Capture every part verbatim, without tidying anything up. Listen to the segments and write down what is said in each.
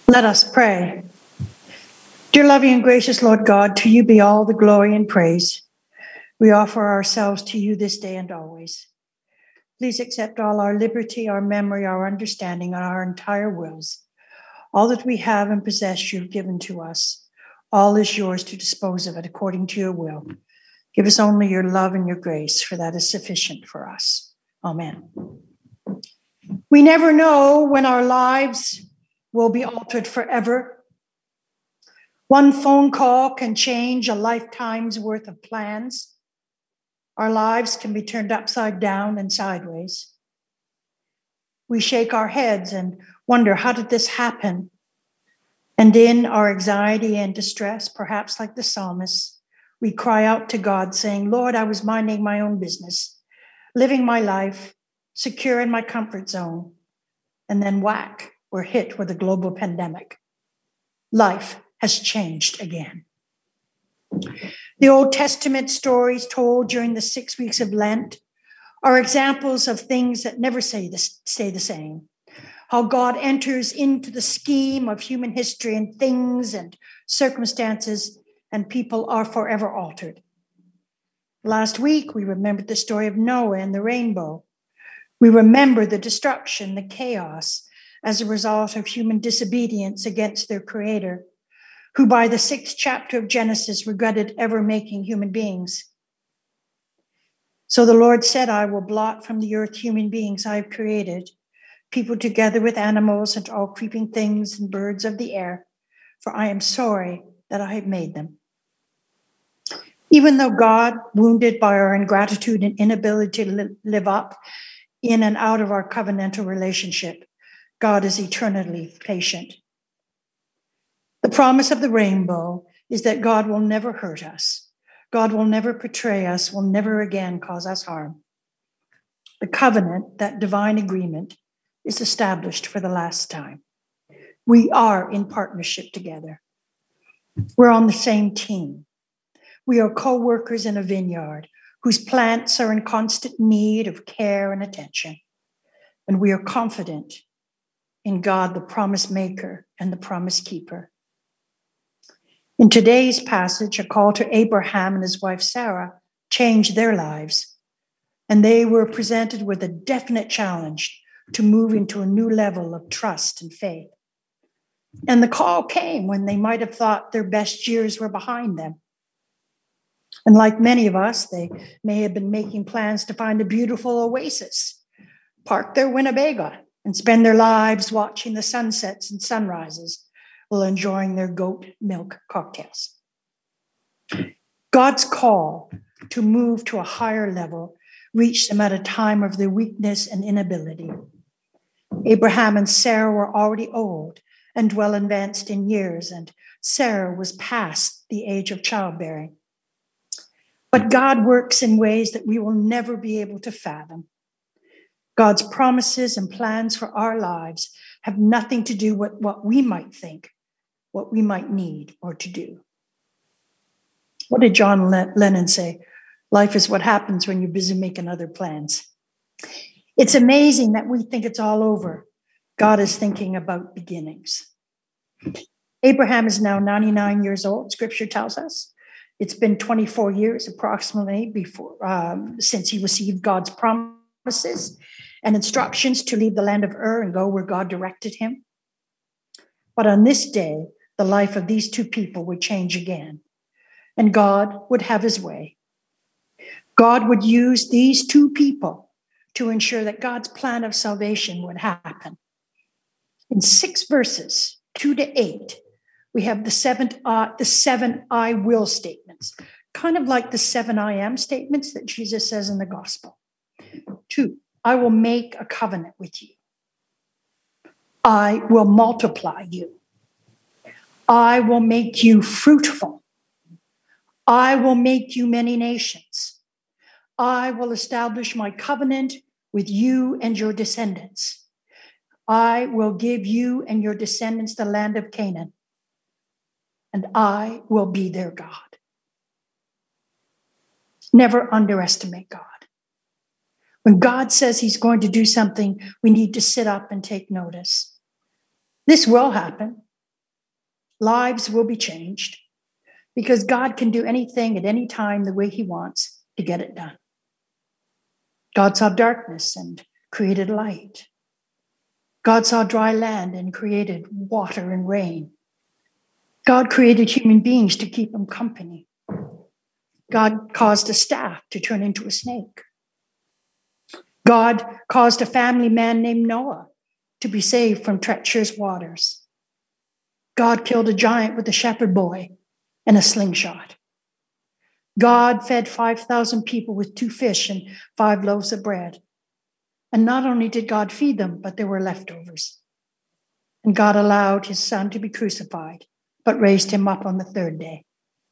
Let us pray. Dear loving and gracious Lord God, to you be all the glory and praise. We offer ourselves to you this day and always. Please accept all our liberty, our memory, our understanding, and our entire wills. All that we have and possess you've given to us. All is yours to dispose of it according to your will. Give us only your love and your grace, for that is sufficient for us. Amen. We never know when our lives will be altered forever. One phone call can change a lifetime's worth of plans. Our lives can be turned upside down and sideways. We shake our heads and wonder, how did this happen? And in our anxiety and distress, perhaps like the psalmist, we cry out to God saying, Lord, I was minding my own business, living my life, secure in my comfort zone. And then whack, we're hit with a global pandemic. Life has changed again. The Old Testament stories told during the six weeks of Lent are examples of things that never stay the, stay the same. How God enters into the scheme of human history and things and circumstances, and people are forever altered. Last week, we remembered the story of Noah and the rainbow. We remember the destruction, the chaos, as a result of human disobedience against their creator, who by the sixth chapter of Genesis regretted ever making human beings. So the Lord said, I will blot from the earth human beings I have created, people together with animals and all creeping things and birds of the air, for I am sorry that I have made them. Even though God, wounded by our ingratitude and inability to live up in and out of our covenantal relationship, God is eternally patient. The promise of the rainbow is that God will never hurt us. God will never betray us, will never again cause us harm. The covenant, that divine agreement, is established for the last time. We are in partnership together. We're on the same team. We are co-workers in a vineyard whose plants are in constant need of care and attention. And we are confident in God, the promise maker and the promise keeper. In today's passage, a call to Abraham and his wife Sarah changed their lives, and they were presented with a definite challenge to move into a new level of trust and faith. And the call came when they might have thought their best years were behind them. And like many of us, they may have been making plans to find a beautiful oasis, park their Winnebago, and spend their lives watching the sunsets and sunrises while enjoying their goat milk cocktails. God's call to move to a higher level reached them at a time of their weakness and inability. Abraham and Sarah were already old and well advanced in years, and Sarah was past the age of childbearing. But God works in ways that we will never be able to fathom. God's promises and plans for our lives have nothing to do with what we might think, what we might need or to do. What did John Lennon say? Life is what happens when you're busy making other plans. It's amazing that we think it's all over. God is thinking about beginnings. Abraham is now ninety-nine years old, Scripture tells us. It's been twenty-four years approximately before um, since he received God's promises and instructions to leave the land of Ur and go where God directed him. But on this day, the life of these two people would change again, and God would have his way. God would use these two people to ensure that God's plan of salvation would happen. In six verses, two to eight, we have the seven, uh, the seven I will statements, kind of like the seven I am statements that Jesus says in the gospel. Two, I will make a covenant with you. I will multiply you. I will make you fruitful. I will make you many nations. I will establish my covenant with you and your descendants. I will give you and your descendants the land of Canaan, and I will be their God. Never underestimate God. When God says he's going to do something, we need to sit up and take notice. This will happen. lives will be changed because God can do anything at any time the way he wants to get it done. God saw darkness and created light. God saw dry land and created water and rain. God created human beings to keep them company. God caused a staff to turn into a snake. God caused a family man named Noah to be saved from treacherous waters. God killed a giant with a shepherd boy and a slingshot. God fed five thousand people with two fish and five loaves of bread. And not only did God feed them, but there were leftovers. And God allowed his son to be crucified, but raised him up on the third day.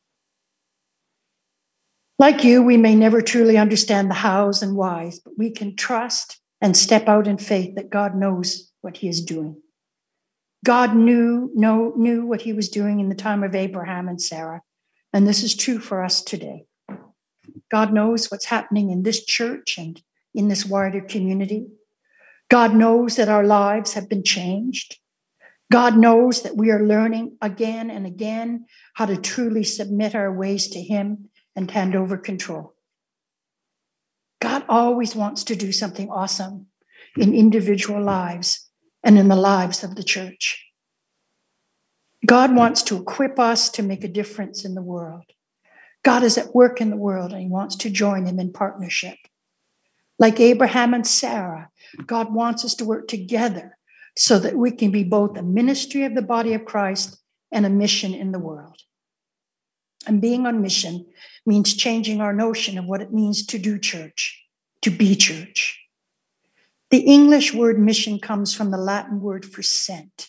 Like you, we may never truly understand the hows and whys, but we can trust and step out in faith that God knows what he is doing. God knew, know, knew what he was doing in the time of Abraham and Sarah, and this is true for us today. God knows what's happening in this church and in this wider community. God knows that our lives have been changed. God knows that we are learning again and again how to truly submit our ways to him and hand over control. God always wants to do something awesome in individual lives and in the lives of the church. God wants to equip us to make a difference in the world. God is at work in the world and he wants to join him in partnership. Like Abraham and Sarah, God wants us to work together so that we can be both a ministry of the body of Christ and a mission in the world. And being on mission means changing our notion of what it means to do church, to be church. The English word mission comes from the Latin word for sent.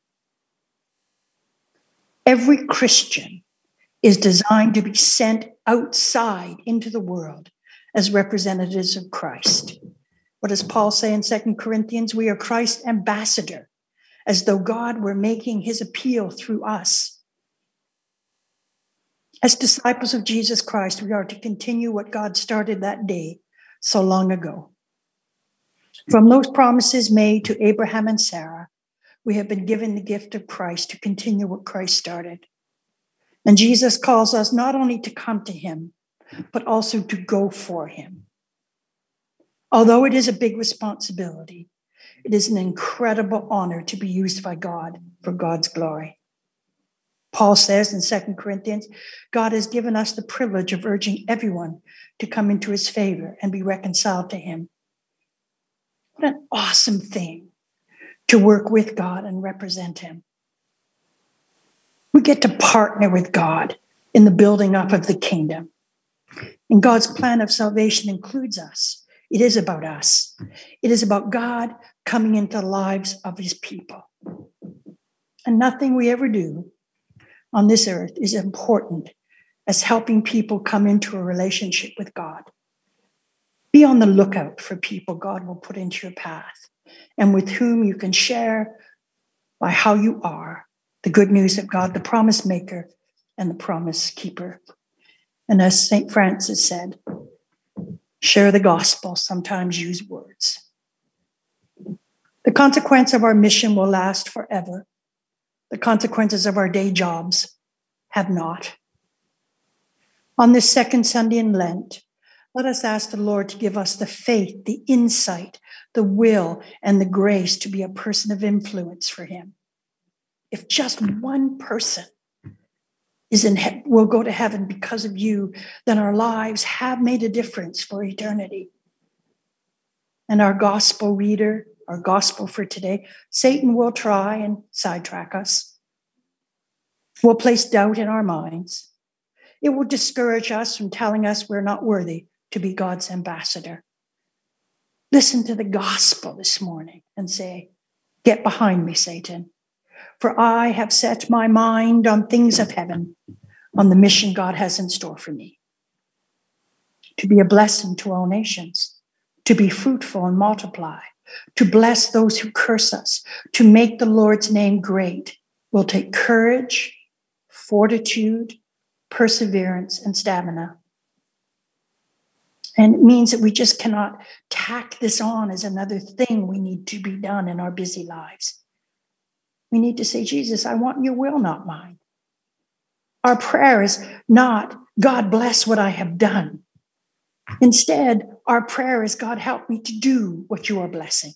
Every Christian is designed to be sent outside into the world as representatives of Christ. What does Paul say in Second Corinthians? We are Christ's ambassador, as though God were making his appeal through us. As disciples of Jesus Christ, we are to continue what God started that day so long ago. From those promises made to Abraham and Sarah, we have been given the gift of Christ to continue what Christ started. And Jesus calls us not only to come to him, but also to go for him. Although it is a big responsibility, it is an incredible honor to be used by God for God's glory. Paul says in Second Corinthians, God has given us the privilege of urging everyone to come into his favor and be reconciled to him. What an awesome thing to work with God and represent him. We get to partner with God in the building up of the kingdom. And God's plan of salvation includes us. It is about us. It is about God coming into the lives of his people. And nothing we ever do on this earth is important as helping people come into a relationship with God. Be on the lookout for people God will put into your path and with whom you can share by how you are the good news of God, the promise maker and the promise keeper. And as Saint Francis said, share the gospel, sometimes use words. The consequence of our mission will last forever. The consequences of our day jobs have not. On this second Sunday in Lent, let us ask the Lord to give us the faith, the insight, the will, and the grace to be a person of influence for him. If just one person is in he- will go to heaven because of you, then our lives have made a difference for eternity. And our gospel reader, our gospel for today, Satan will try and sidetrack us. Will place doubt in our minds. It will discourage us from telling us we're not worthy to be God's ambassador. Listen to the gospel this morning and say, get behind me, Satan, for I have set my mind on things of heaven, on the mission God has in store for me. To be a blessing to all nations, to be fruitful and multiply, to bless those who curse us, to make the Lord's name great, will take courage, fortitude, perseverance, and stamina. And it means that we just cannot tack this on as another thing we need to be done in our busy lives. We need to say, Jesus, I want your will, not mine. Our prayer is not, God bless what I have done. Instead, our prayer is, God, help me to do what you are blessing.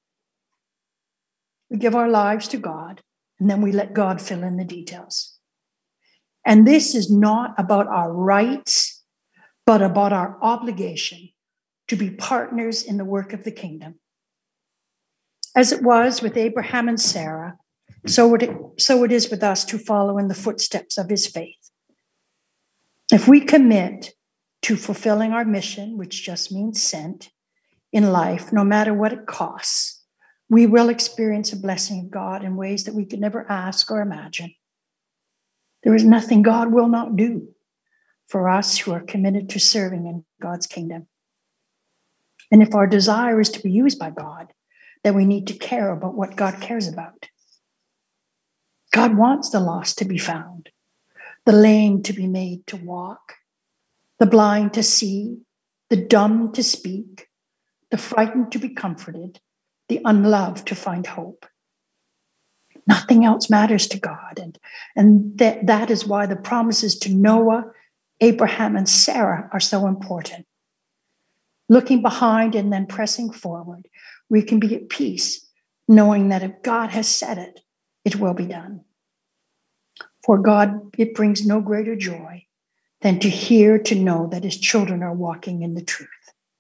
We give our lives to God, and then we let God fill in the details. And this is not about our rights, but about our obligation to be partners in the work of the kingdom. As it was with Abraham and Sarah, so it, so it is with us to follow in the footsteps of his faith. If we commit to fulfilling our mission, which just means sent, in life, no matter what it costs, we will experience a blessing of God in ways that we could never ask or imagine. There is nothing God will not do for us who are committed to serving in God's kingdom. And if our desire is to be used by God, then we need to care about what God cares about. God wants the lost to be found, the lame to be made to walk, the blind to see, the dumb to speak, the frightened to be comforted, the unloved to find hope. Nothing else matters to God. And, and that, that is why the promises to Noah, Abraham, and Sarah are so important. Looking behind and then pressing forward, we can be at peace, knowing that if God has said it, it will be done. For God, it brings no greater joy than to hear, to know that his children are walking in the truth.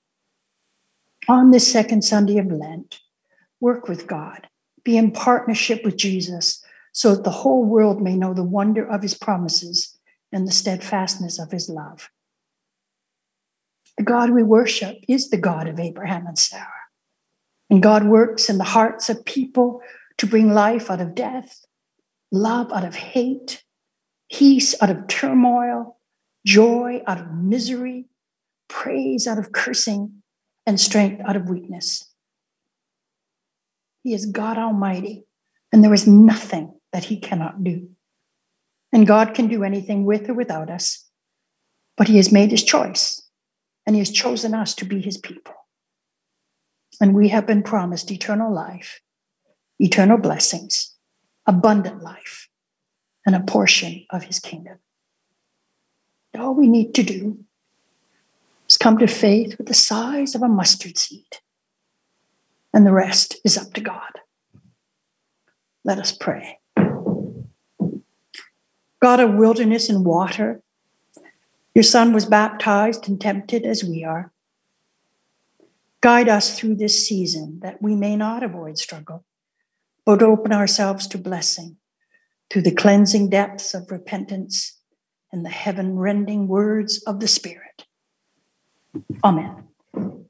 On this second Sunday of Lent, work with God. Be in partnership with Jesus so that the whole world may know the wonder of his promises and the steadfastness of his love. The God we worship is the God of Abraham and Sarah. And God works in the hearts of people to bring life out of death, love out of hate, peace out of turmoil, joy out of misery, praise out of cursing, and strength out of weakness. He is God Almighty, and there is nothing that he cannot do. And God can do anything with or without us, but he has made his choice, and he has chosen us to be his people. And we have been promised eternal life, eternal blessings, abundant life, and a portion of his kingdom. All we need to do is come to faith with the size of a mustard seed, and the rest is up to God. Let us pray. God of wilderness and water, your Son was baptized and tempted as we are. Guide us through this season that we may not avoid struggle, but open ourselves to blessing through the cleansing depths of repentance and the heaven-rending words of the Spirit. Amen.